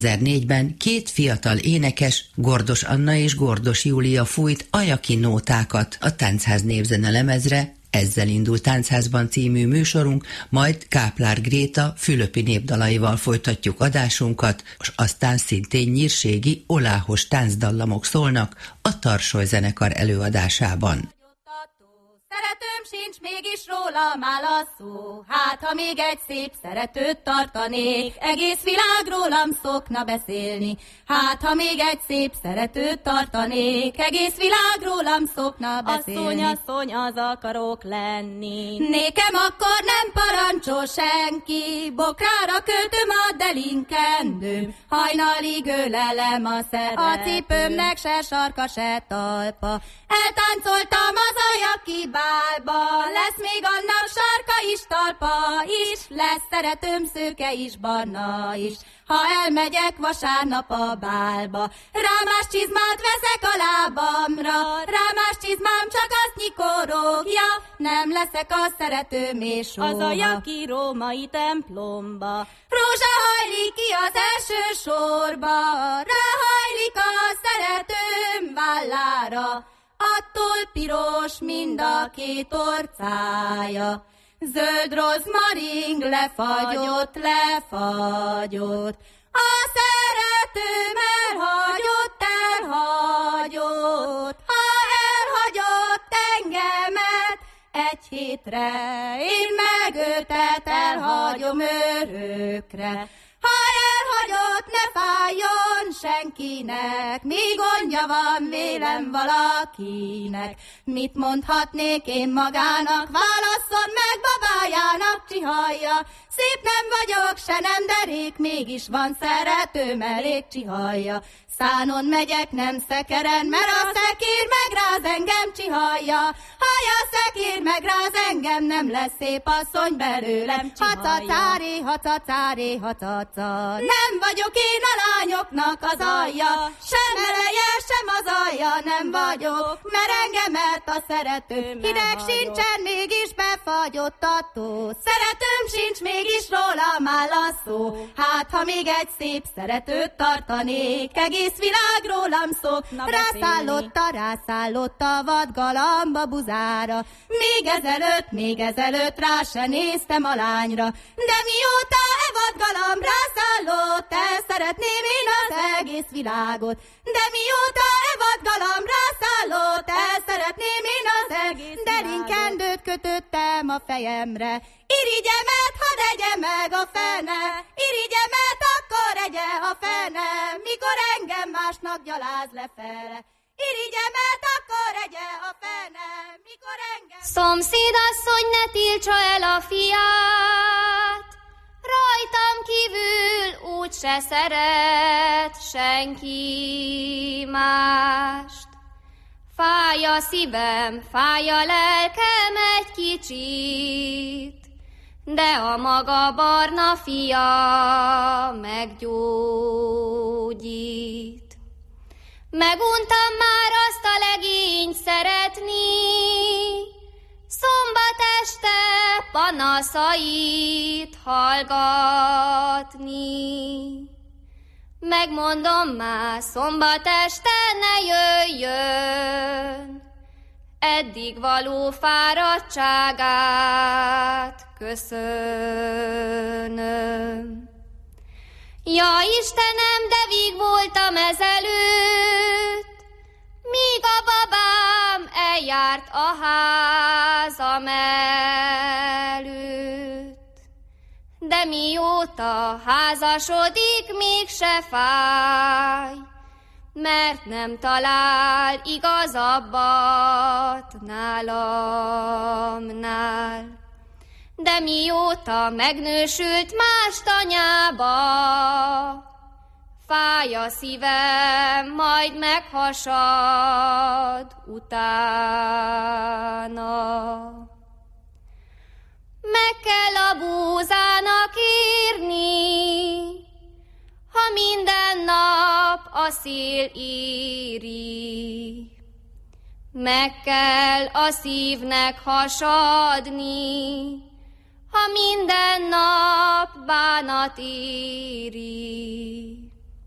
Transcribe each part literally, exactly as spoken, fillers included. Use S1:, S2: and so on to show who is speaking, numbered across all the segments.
S1: kétezer-négyben két fiatal énekes, Gordos Anna és Gordos Júlia fújt ajaki nótákat a Táncház névzene lemezre. Ezzel indul Táncházban című műsorunk, majd Káplár Gréta Fülöpi népdalaival folytatjuk adásunkat, és aztán szintén nyírségi, oláhos táncdallamok szólnak a Tarsoly zenekar előadásában.
S2: Szeretőm sincs, mégis rólam áll a szó. Hát, ha még egy szép szeretőt tartanék, egész világ rólam szokna beszélni. Hát, ha még egy szép szeretőt tartanék, egész világ rólam szokna beszélni.
S3: Asszony, asszony, az akarok lenni.
S2: Nékem akkor nem parancsol senki, bokrára költöm a delinkendőm, hajnalig ölelem a szeretőm. A cipőmnek se sarka, se talpa, eltáncoltam az ajaki bálba, lesz még annak sarka is, talpa is, lesz szeretőm szőke is, barna is. Ha elmegyek vasárnap a bálba, rámás csizmát veszek a lábamra, rámás csizmám csak azt nyikorogja, nem leszek a szeretőm és soha.
S3: Az ajaki római templomba
S2: Rózsa hajlik ki az első sorba, ráhajlik a szeretőm vállára, attól piros mind a két orcája. Zöld rozmaring lefagyott, lefagyott, a szeretőm elhagyott, elhagyott. Ha elhagyott engemet egy hétre, én meg őtet elhagyom örökre. Ha elhagyott, ne fájjon senkinek, mi gondja van vélem valakinek. Mit mondhatnék én magának, válasszon meg babájának, csihalja. Szép nem vagyok, se nem derék, mégis van szeretőm elég, csihalja. Szánon megyek, nem szekeren, mert a szekér megráz engem, csihalja. Haja szekér megráz engem, nem lesz szép asszony belőlem, csihalja. Hacacáré, hacacáré, hacaca. Nem vagyok én a lányoknak az alja, sem eleje, sem az alja nem vagyok, mert engemet a szeretőm hideg sincsen, mégis befagyott a tó. Szeretőm sincs, mégis rólam áll a szó. Hát, ha még egy szép szeretőt tartanék, egész világ rólam szokna beszélni. Rászállotta, rászállotta a vadgalamba buzára, még ezelőtt, még ezelőtt rá se néztem a lányra, de mióta e vadgalamb rászállott, el szeretném én az egész világot. De mióta e vadgalamb rászállott, el szeretném én az egész világot. Delinkendőt kötöttem a fejemre, irigyemet hadd egye meg a fene, irigyemet akkor egye a fene, mikor engem másnak gyaláz lefele. Irigyemet akkor egye a fene, mikor engem...
S4: Szomszédasszony, ne tiltsa el a fiát, rajtam kívül úgyse szeret senki mást. Fáj a szívem, fáj a lelkem egy kicsit, de a maga barna fia meggyógyít. Meguntam már azt a legényt szeretni, szombat este panaszait hallgatni. Megmondom már, szombat este ne jöjjön, eddig való fáradtságát köszönöm. Ja Istenem, de víg voltam ezelőtt, míg a babám eljárt a házam előtt. De mióta házasodik, mégse fáj, mert nem talál igazabbat nálamnál. De mióta megnősült más tanyába, fáj a szívem, majd meghasad utána. Meg kell a búzának írni, ha minden nap a szél éri. Meg kell a szívnek hasadni, ha minden nap bánat éri.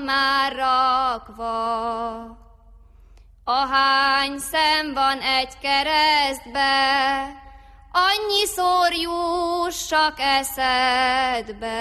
S4: már rakva. Ahány szem van egy keresztbe, annyiszor jussak eszedbe.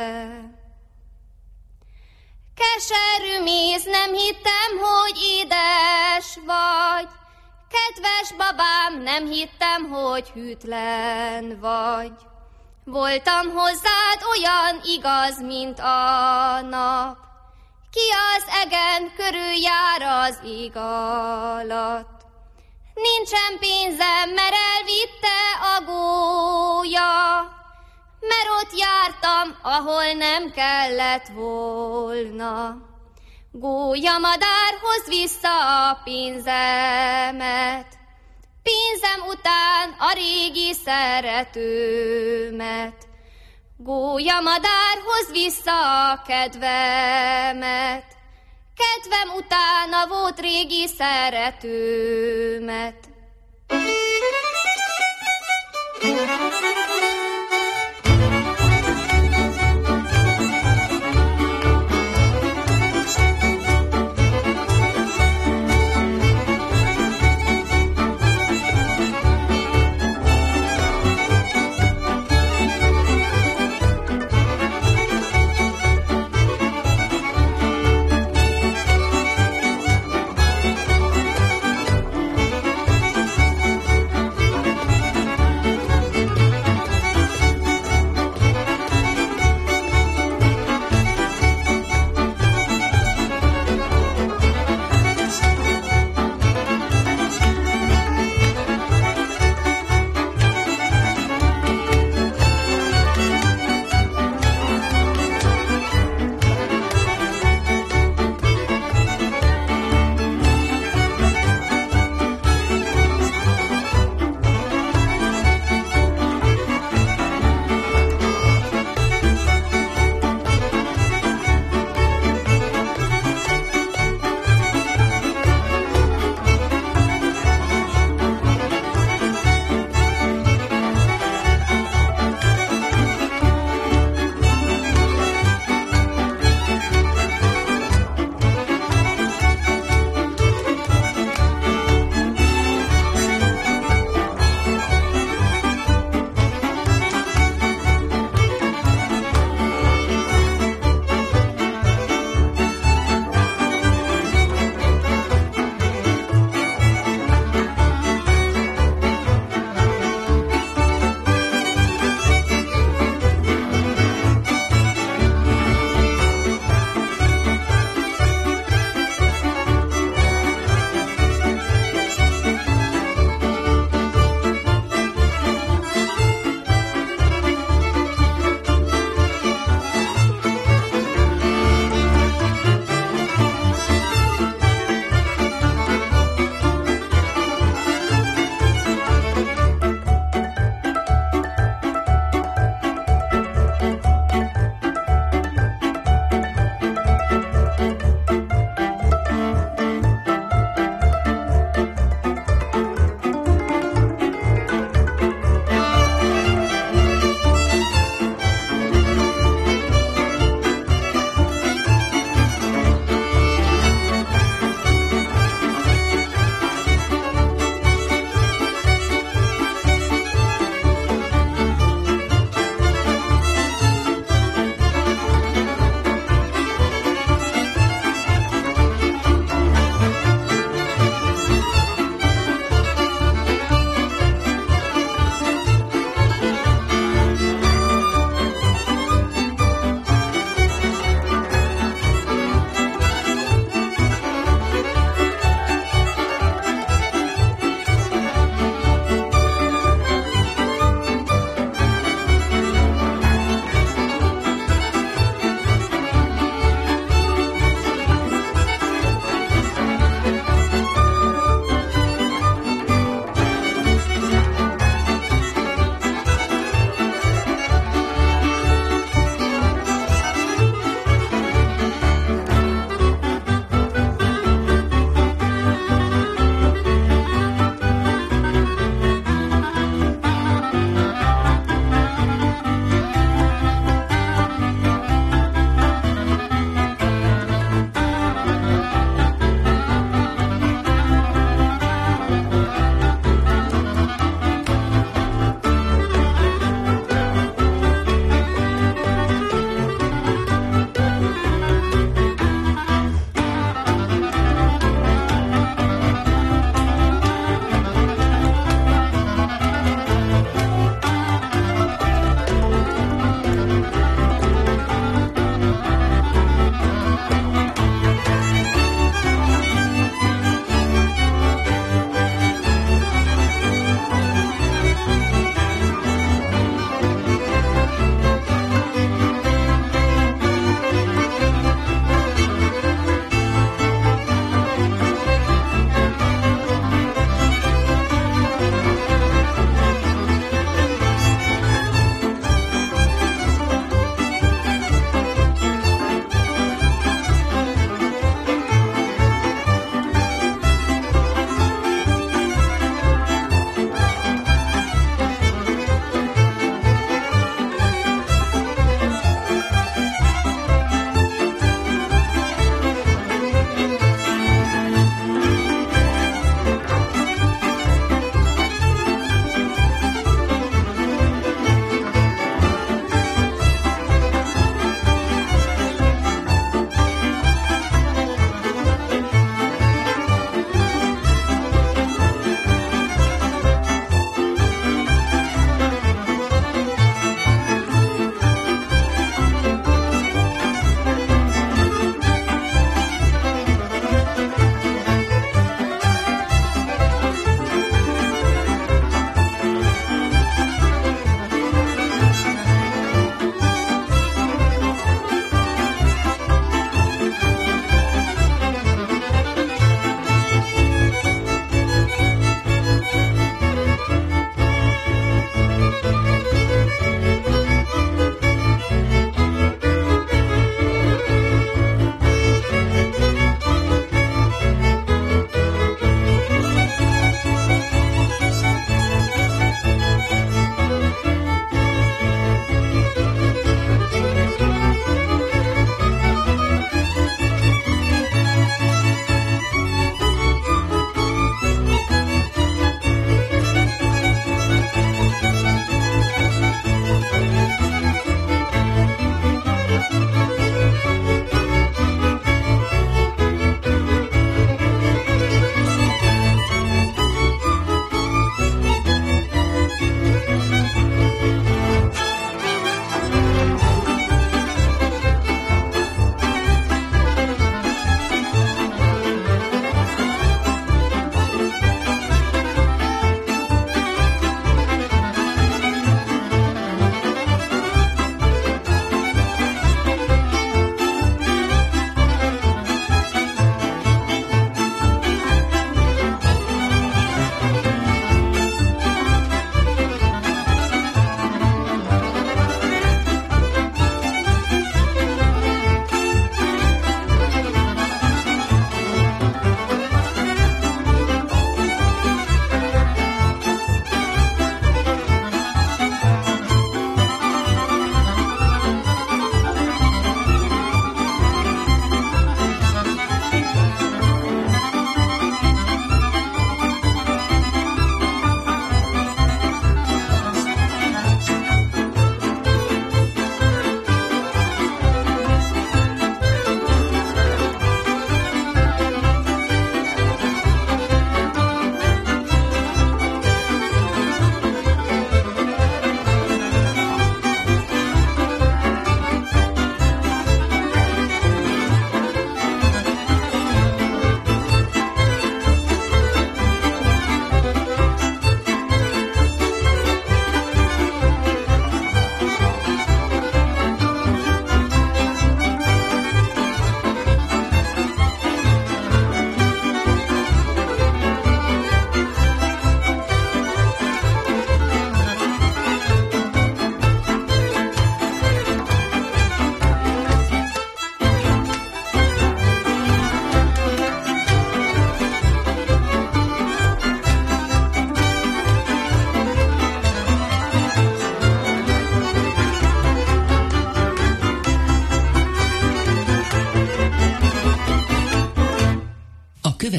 S4: Keserű méz, nem hittem, hogy édes vagy, kedves babám, nem hittem, hogy hűtlen vagy. Voltam hozzád olyan igaz, mint a nap, ki az egen körül jár az ég alatt. Nincsen pénzem, mert elvitte a gólya, mert ott jártam, ahol nem kellett volna. Gólyamadár, hozd vissza a pénzemet, pénzem után a régi szeretőmet. Gólyamadár, hozd vissza a kedvemet, kedvem utána volt régi szeretőmet.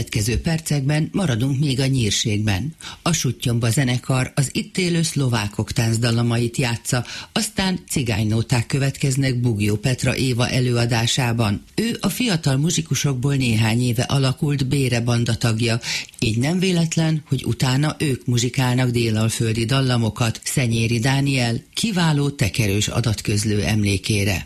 S1: következő percekben maradunk még a nyírségben. A Suttyomba zenekar az itt élő szlovákok táncdalamait játsza, aztán cigánynóták következnek Bugyó Petra Éva előadásában. Ő a fiatal muzsikusokból néhány éve alakult Bére banda tagja, így nem véletlen, hogy utána ők muzsikálnak délalföldi dallamokat Szenyéri Dániel kiváló tekerős adatközlő emlékére.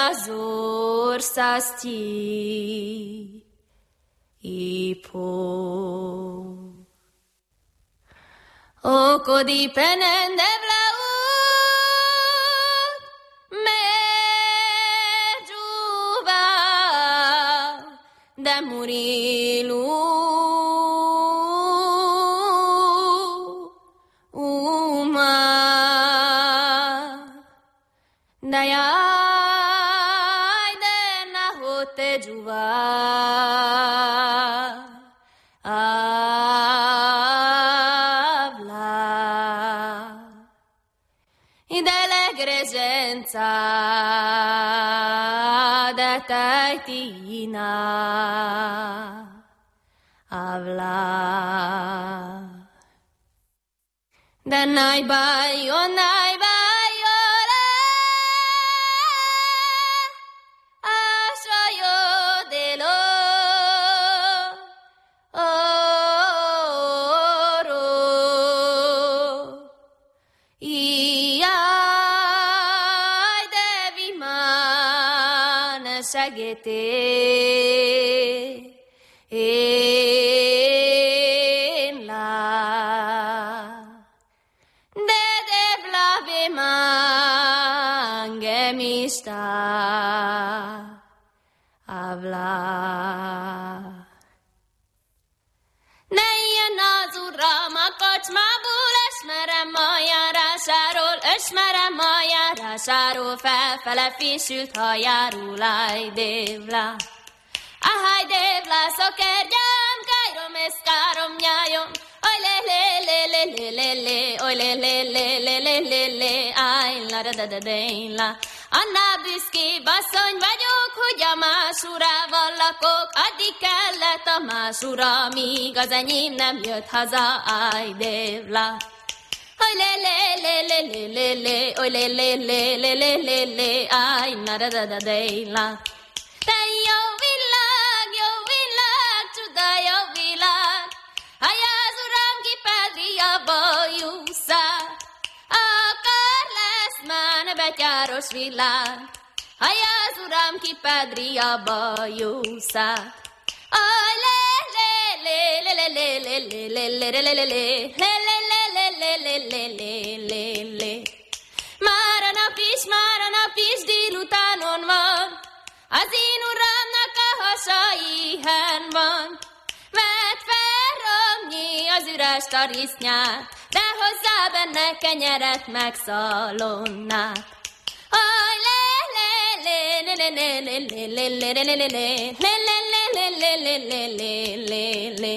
S4: azur sasti ipo. O kodi penende vlaut me juva de murilu uma dayai de na hote juva de tajtina avla de najbajo najbajo le ašajo delo oro ia segete en la de devlave mangemista avla nejen azura makacsmából esmerem a járásáról, esmerem a járásáról, felfele fésült hajáról, áj dévla. Áj dévla, szakergyám, kájrom és károm nyájom, oj lé lé lé lé lé lé lé, oj lé lé lé lé lé lé lé, áj la da da da da la. Annál büszkébb asszony vagyok, hogy a más urával lakok, addig kellett a más ura, míg az enyém nem jött haza, áj dévla. Oy le le le le le le le, oy le le le le le le le, ay na da da da da la. Te jó világ, jó világ, csuda jó világ, ay az uram ki Pedri a bajuszát, akar lesz már betyáros világ, ay az uram ki Pedri a bajuszát. Oy le le le le le le le le le le le le le le le le le le le. Már a nap is, már a nap is délutánon van, az én uramnak a hasa éhen van. Vedd fel, Romnyi, az üres tarisznyát, de hozzá benne kenyeret meg szalonnát. Aj, le, le, le, le, le, le, le, le, le, le, le, le, le, le, le, le, le, le, le.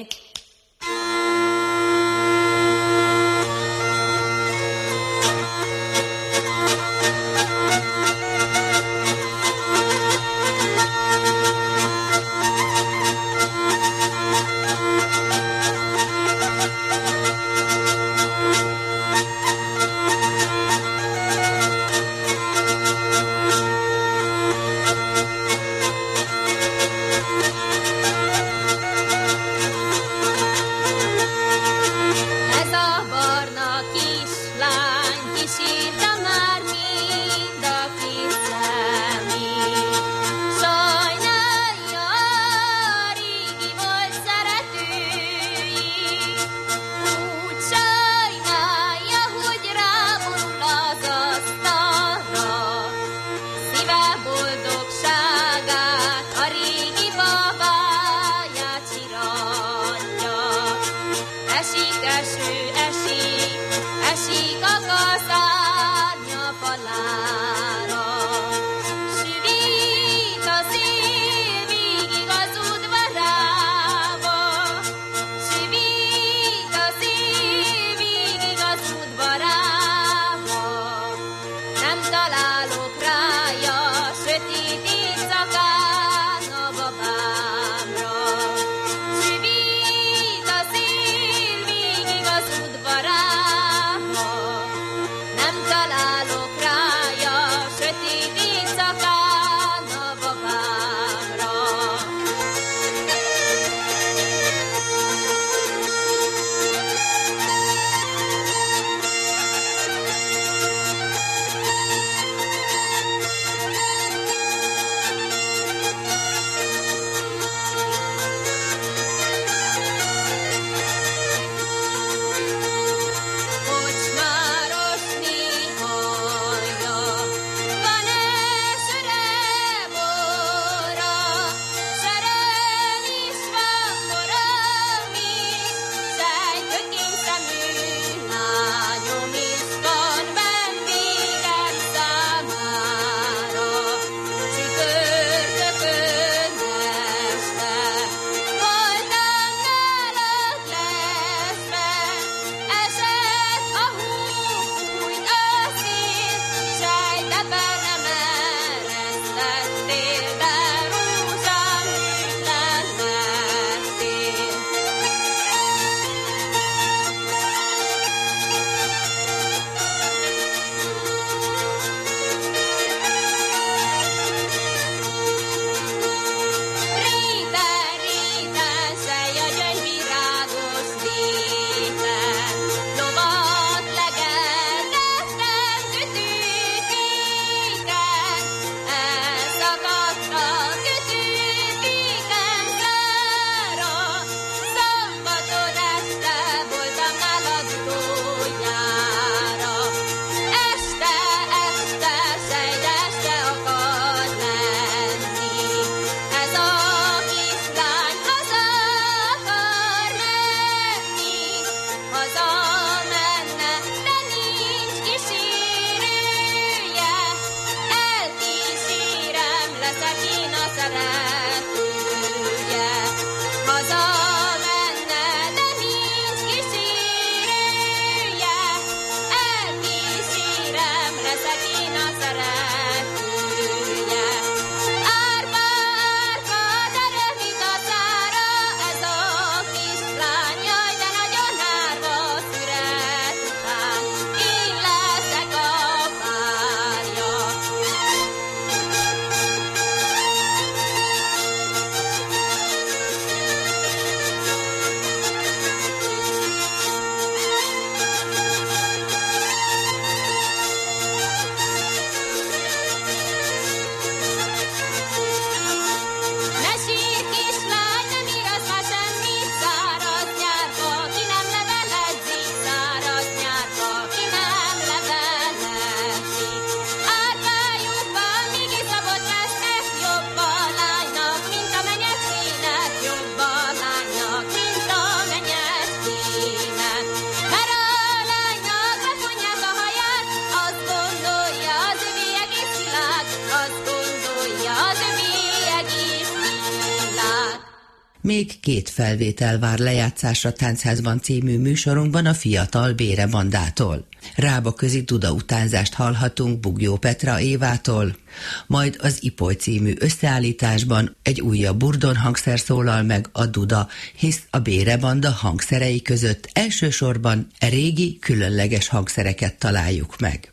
S1: Még két felvétel vár lejátszásra Táncházban című műsorunkban a fiatal Bére bandától. Rába közi Duda utánzást hallhatunk Bugyó Petra Évától, majd az Ipoly című összeállításban egy újabb burdon hangszer szólal meg a Duda, hisz a Bére banda hangszerei között elsősorban e régi, különleges hangszereket találjuk meg.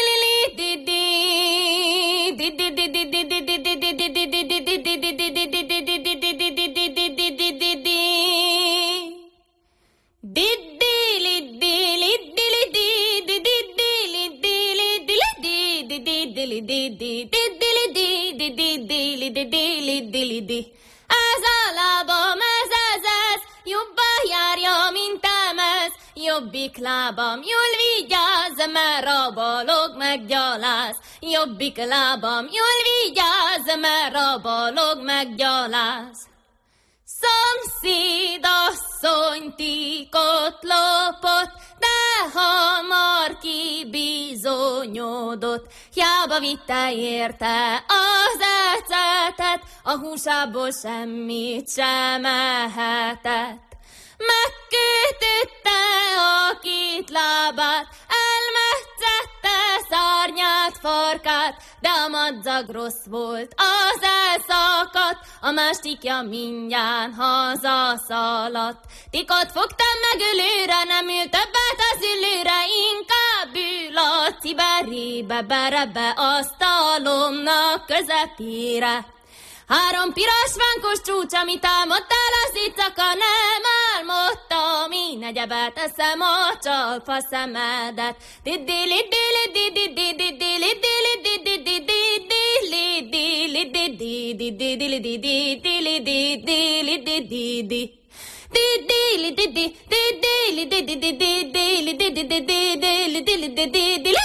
S4: Ez a lábam, ez, ez, ez, jobban járja, mint emez. Jobbik lábam, jól vigyázz, mert a balog meggyaláz. Jobbik lábam, jól vigyázz, mert a balog meggyaláz. Szomszéd asszony tikot lopott, de hamar kibizonyodott. Hiába vitte érte az ecetet, a húsából semmit sem ehetett. Megkötötte a két lábát, elmetszette szárnyát, farkát, de a madzag rossz volt, az elszakadt, a mástikja mindjárt hazaszaladt. Tikot fogtam meg ölőre, nem ül többet az ülőre, inkább ül a ciberébe, berebe asztalomnak közepére. Három piros vánkos csúcs, amit álmodtál, az éjszaka nem álmodtam. Én egyebet eszem a csalfa szemedet. Didili dili didi didi dili dili didi didi dili dili didi dili didi dili dili didi Dili didi dili didi didi dili didi didi dili dili didi dili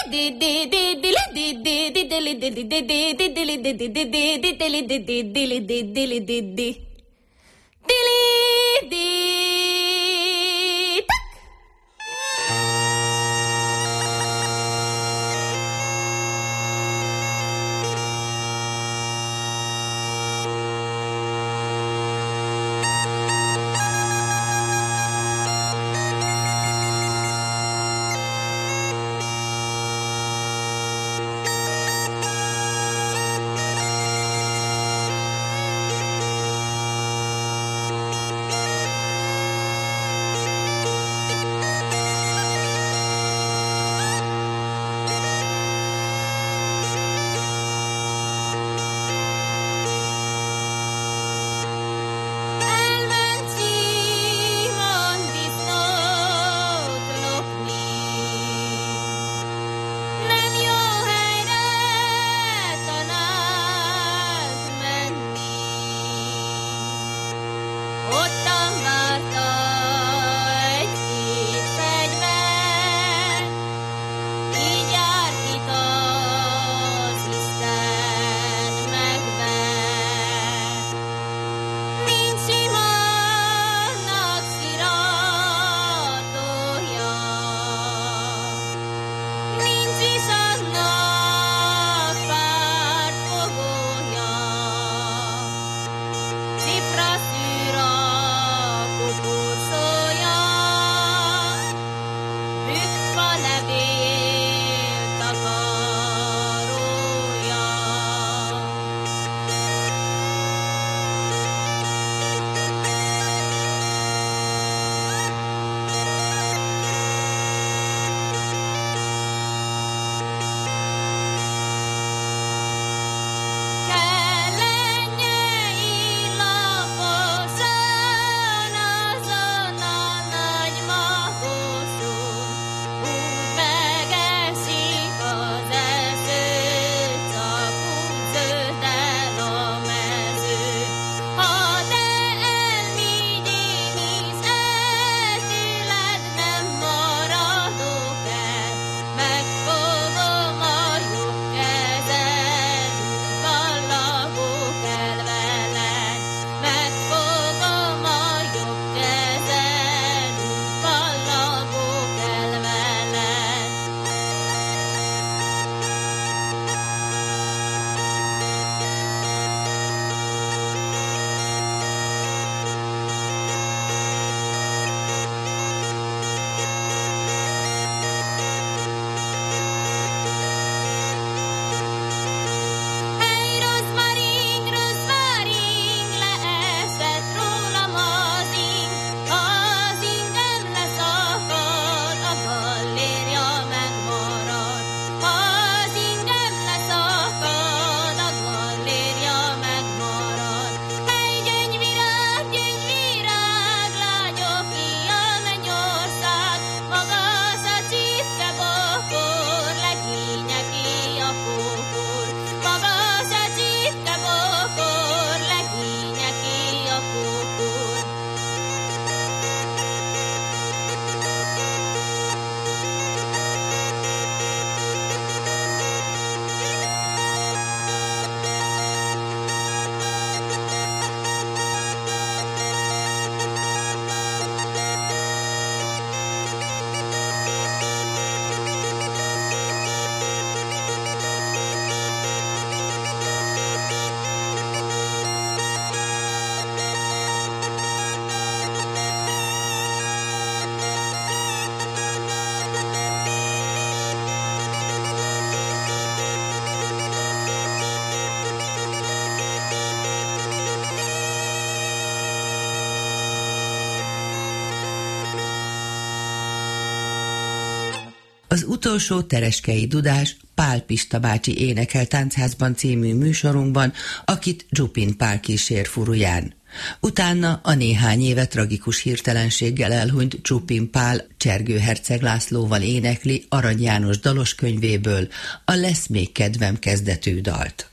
S1: Az utolsó Tereskei Dudás Pál Pista bácsi énekel Táncházban című műsorunkban, akit Dzsupin Pál kísér furuján. Utána a néhány éve tragikus hirtelenséggel elhunyt Dzsupin Pál Csergő herceg Lászlóval énekli Arany János dalos könyvéből a Lesz még kedvem kezdetű dalt.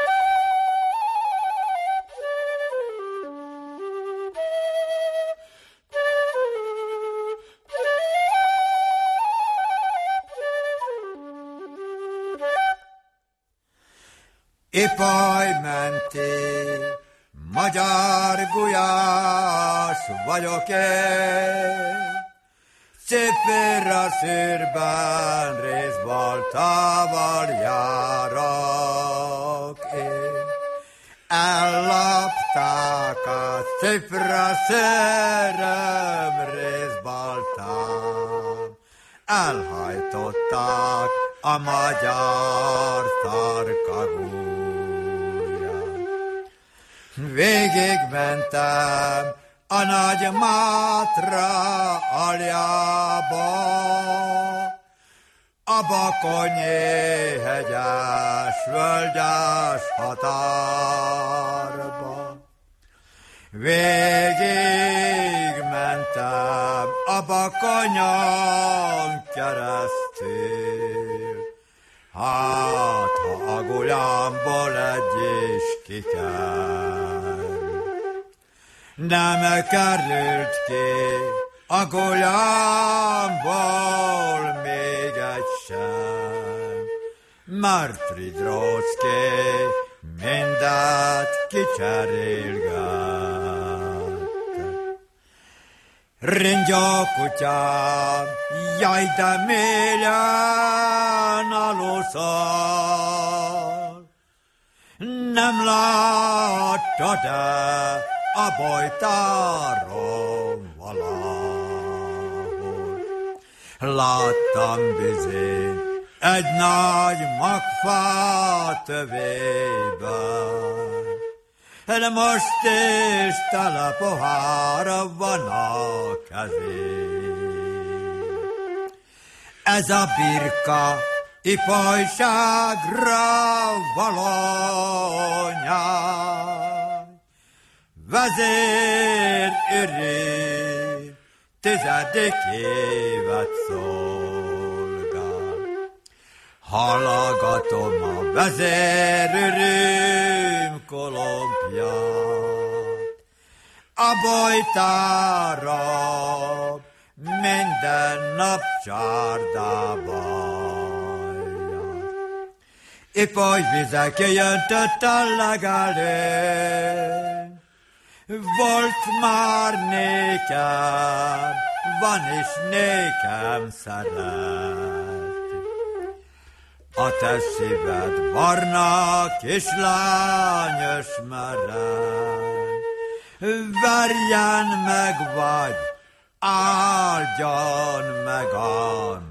S5: Ipaj mentél, magyar gulyás vagyok én, Cipőr a szűrben részbaltával járok én. Ellopták a cipra szőröm részbaltán, elhajtották a magyar tarkagújat. Végig mentem a Nagy Mátra aljába, a Bakonyi hegyes völgyes határba. Végig mentem a Bakonyon keresztül, hát ha a gulyámból egy is kikerül. Nem került ki a gulyámból még egy sem, mert Fridrócki mindent kicserélgett. Ringyó kutyám, jaj de mélyen aluszol, nem láttad-e a bojtáron valahol? Láttam bizony egy nagy magfa tövében, de most is tele pohár van a kezén. Ez a birka ipajságra való nyáj, vezér őri tizedik évet szolgál. Hallgatom a vezér őrüm kolompját, a bojtára minden nap csárdában jár. Ipaj vizek jöntött a legelőn, volt már nékem, van is nékem szeret. A te szíved barna kislányos meren, verjen meg vagy, áldjon meg a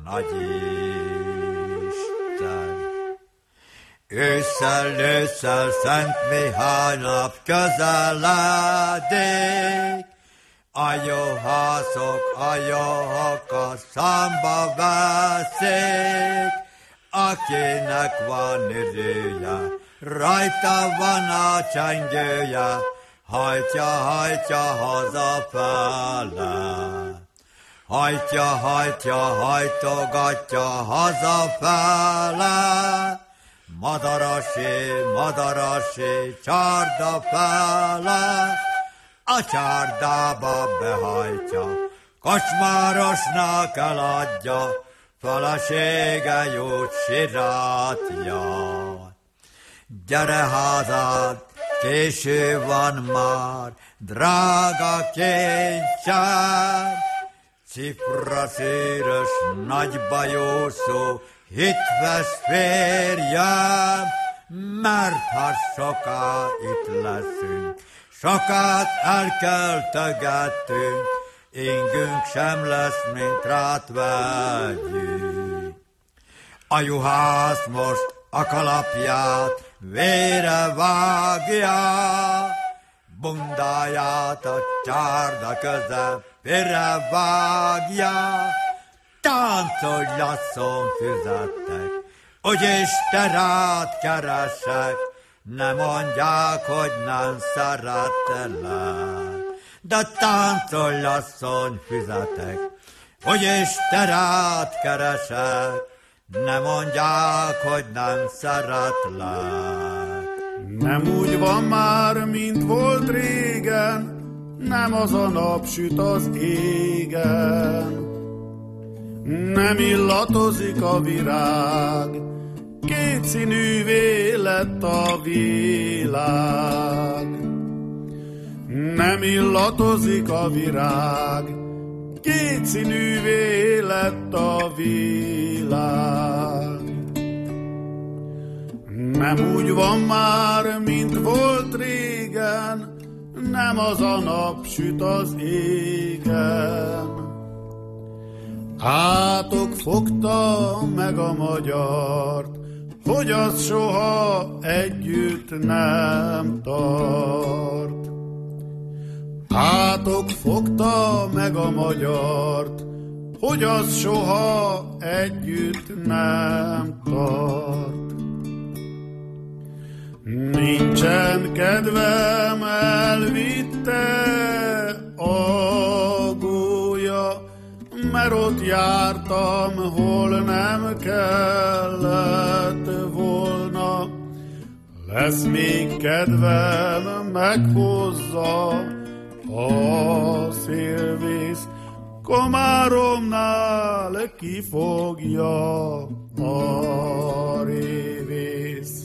S5: nagyisten. Ősszel, ősszel Szent Mihály nap közeledik, a juhászok a juhokat számba veszik, akinek van idője, rajta van a csengője, hajtja, hajtja hazafele. Hajtja, hajtja, hajtogatja hazafele, madarasi, madarasi, csárda fele, a csárdába behajtja, kocsmárosnak eladja, felesége jut sirátja. Gyere házad, késő van már, drága kincsem, cipra szíres, nagy bajószó, hitves férjem, mert ha soká itt leszünk, sokat elköltögettünk, ingünk sem lesz, mint rát vegyünk. A juhász most a kalapját vére vágja, bundáját a csárda közepére vágja, táncolj, lasszom füzettek, úgyis te rád keresek, ne mondják, hogy nem szerettelek. De táncolj, lasszony, füzetek, úgyis te rád keresek, ne mondják, hogy nem szeretlek.
S6: Nem úgy van már, mint volt régen, nem az a nap süt az égen. Nem illatozik a virág, kétszínűvé lett a világ. Nem illatozik a virág, kétszínűvé lett a világ. Nem úgy van már, mint volt régen, nem az a nap süt az égen. Átok fogta meg a magyart, hogy az soha együtt nem tart. Átok fogta meg a magyart, hogy az soha együtt nem tart. Nincsen kedvem, elvitte a gólya, mert ott jártam, hol nem kellett volna. Lesz még kedvem, meghozza a szélvész, Komáromnál kifogja a révész.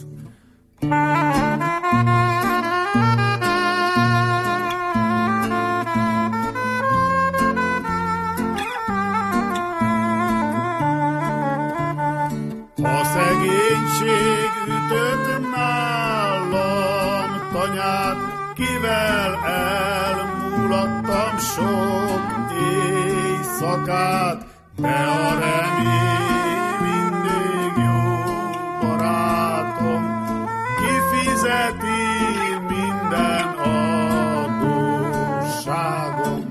S6: A szegénység ütött nálam tanyát, kivel elmúlattam sok éjszakát, de a remény mindig jó barátom, kifizeti minden adósságom.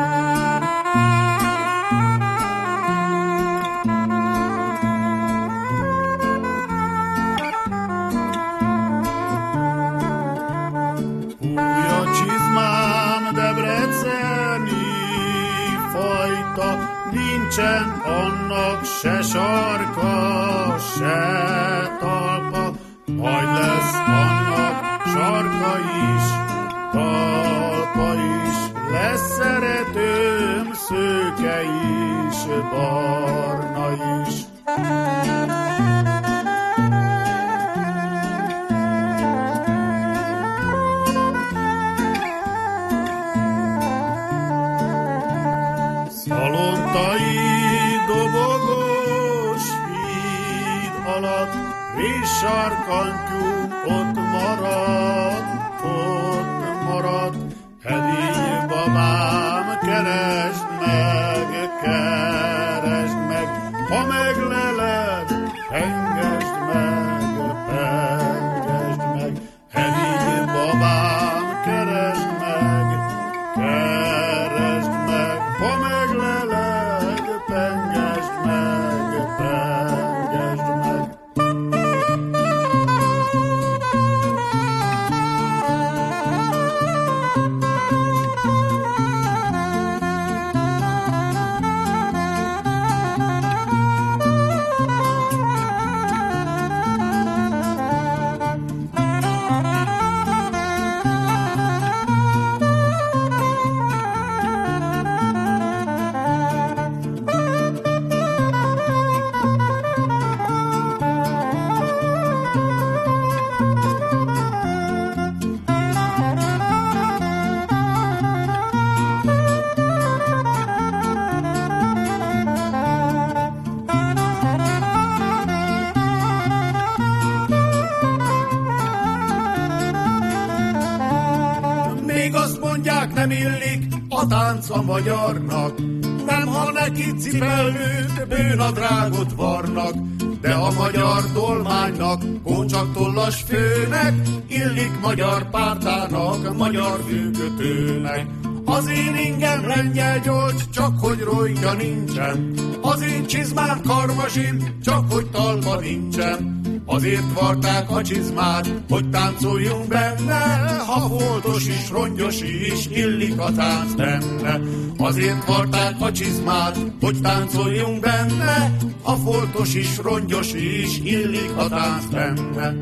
S6: Nincsen annak se sarka, se talpa, majd lesz annak sarka is, talpa is, lesz szeretőm, szőke is, barna is. És sarkantyúm ott marad, ott marad. Edény babám, keresd meg, keresd meg, ha megleled, pengesd meg, pengesd meg. Edény babám, keresd meg, keresd meg, ha megleled, pengesd meg, pengesd meg. Nem illik a tánc a magyarnak, nem ha neki cipellőt, bőnadrágot varnak, de a magyar tolmánynak, kócsaktollas főnek, illik magyar pártának, magyar főkötőnek. Az én ingem lengyel gyolcs, csak hogy rojtja nincsen. Az én csizmám karmasin, csak hogy talpa nincsen. Azért varták a csizmát, hogy táncoljunk benne, ha foltos is, rongyos is, illik a tánc benne. Azért varták a csizmát, hogy táncoljunk benne, ha foltos is, rongyos is, illik a tánc benne.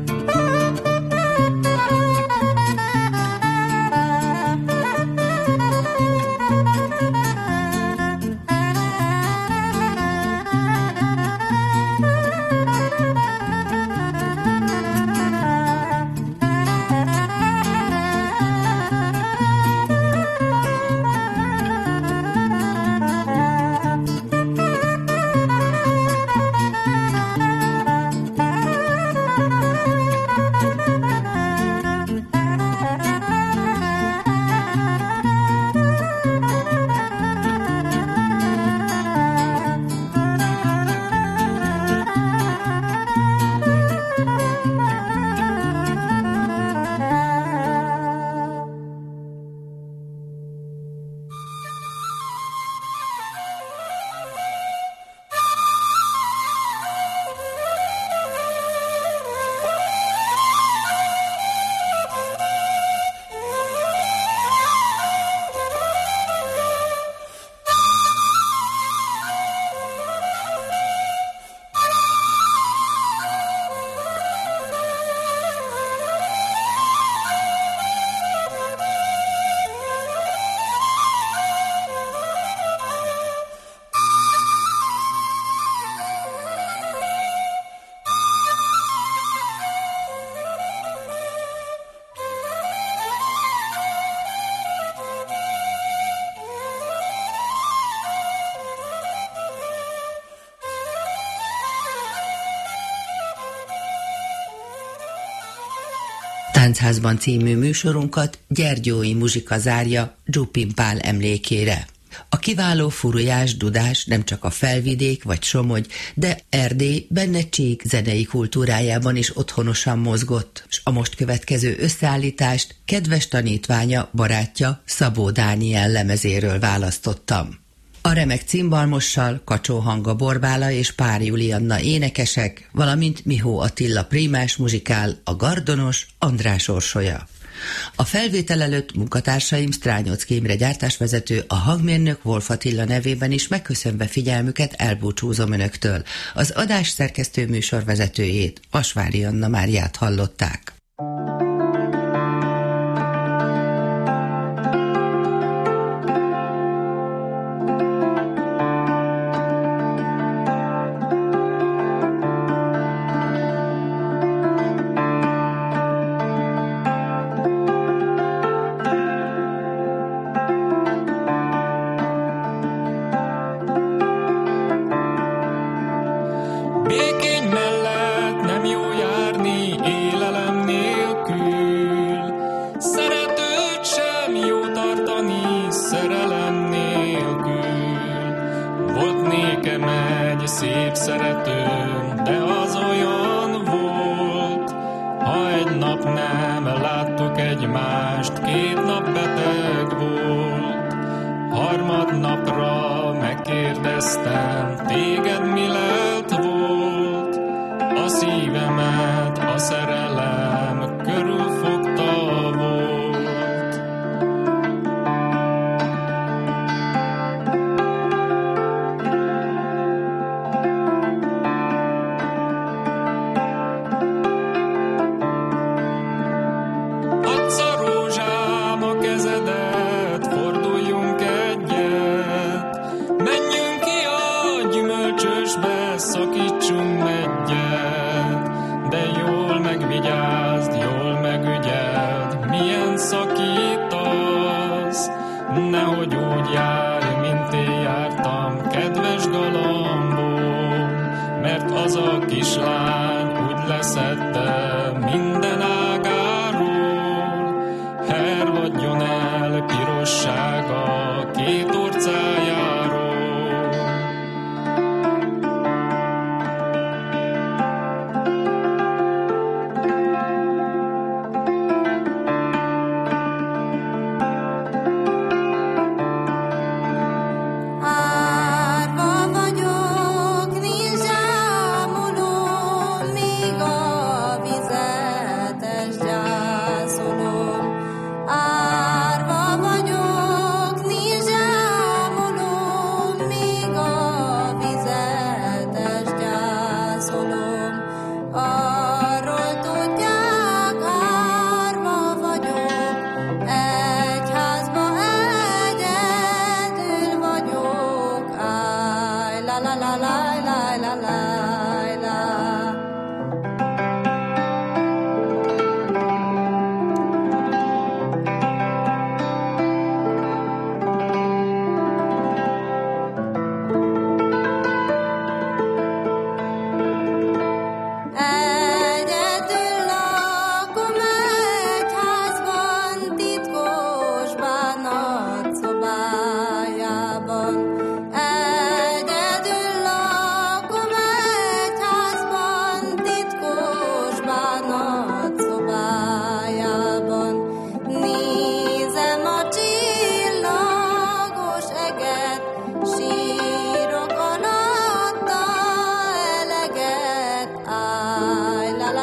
S1: Táncházban című műsorunkat Gyergyói muzsika zárja Dzsupin Pál emlékére. A kiváló furujás, dudás nem csak a Felvidék vagy Somogy, de Erdély benne csík zenei kultúrájában is otthonosan mozgott, és a most következő összeállítást kedves tanítványa, barátja Szabó Dániel lemezéről választottam. A remek cimbalmossal Kacsó Hanga Borbála és Pár Julianna énekesek, valamint Mihó Attila prímás muzsikál, a Gardonos András Orsolya. A felvétel előtt munkatársaim Strányoczky Imre gyártásvezető, a hangmérnök Wolf Attila nevében is megköszönve figyelmüket elbúcsúzom önöktől. Az adás szerkesztő műsorvezetőjét, Vasvári Anna Máriát hallották.
S7: Békény mellett nem jó járni élelem nélkül, szeretőt sem jó tartani szerelem nélkül. Volt nékem egy szép szeretőm, de az olyan volt, ha egy nap nem láttuk egymást, két nap beteg volt. Harmadnapra megkérdeztem, téged mi lett volt? A szívemet a szerelem körülfogta volt. Adsz a rózsám a kezedet, forduljunk egyet, menjünk ki a gyümölcsösbe, szakítsunk meggyet, de jól megvigyázd, jól megügyeld, milyen szakítasz, nehogy úgy járj, mint én jártam, kedves galambom, mert az a kislány úgy leszette minden ágáról, hervadjon el pirossága két orcájáról.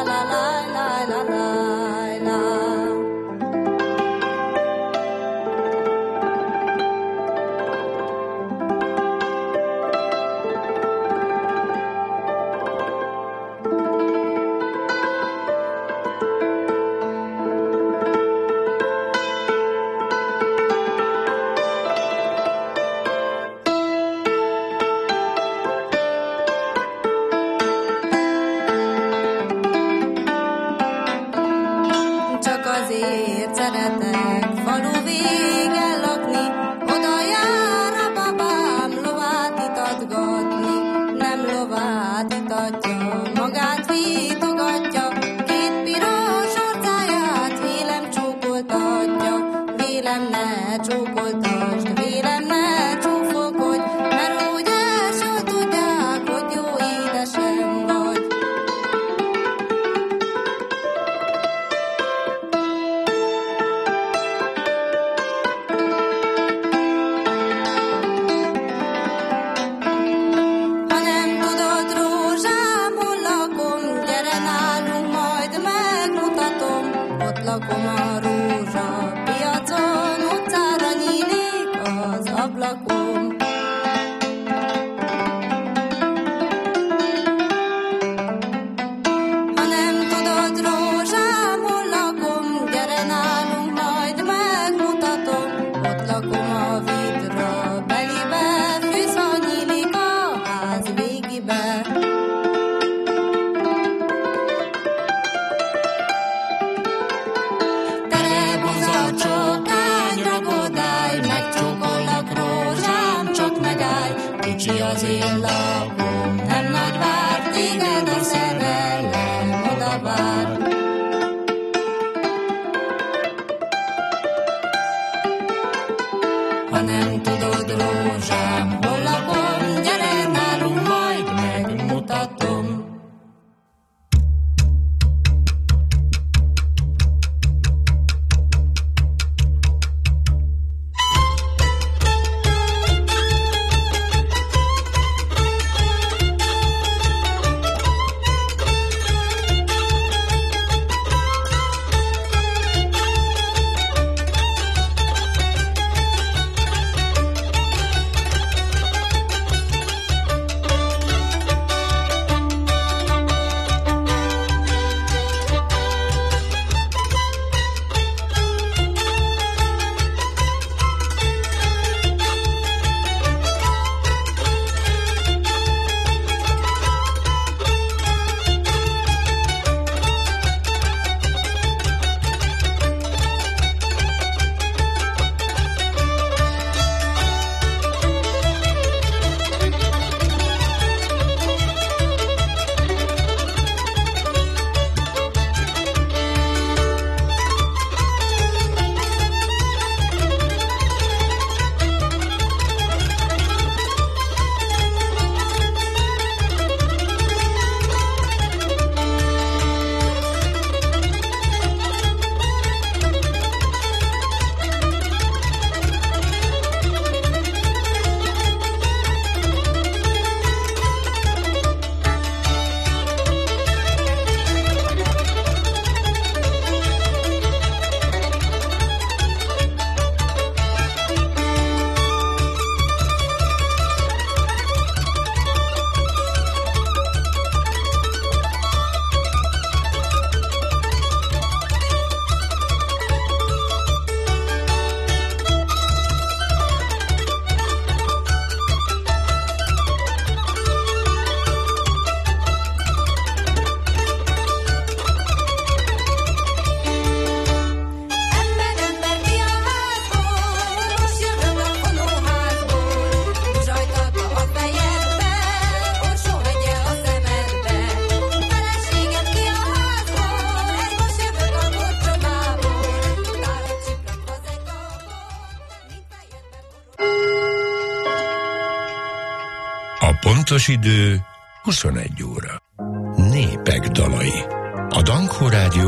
S2: la la la la la la.
S8: Pontos idő huszonegy óra. Népek dalai. A Dankó Rádió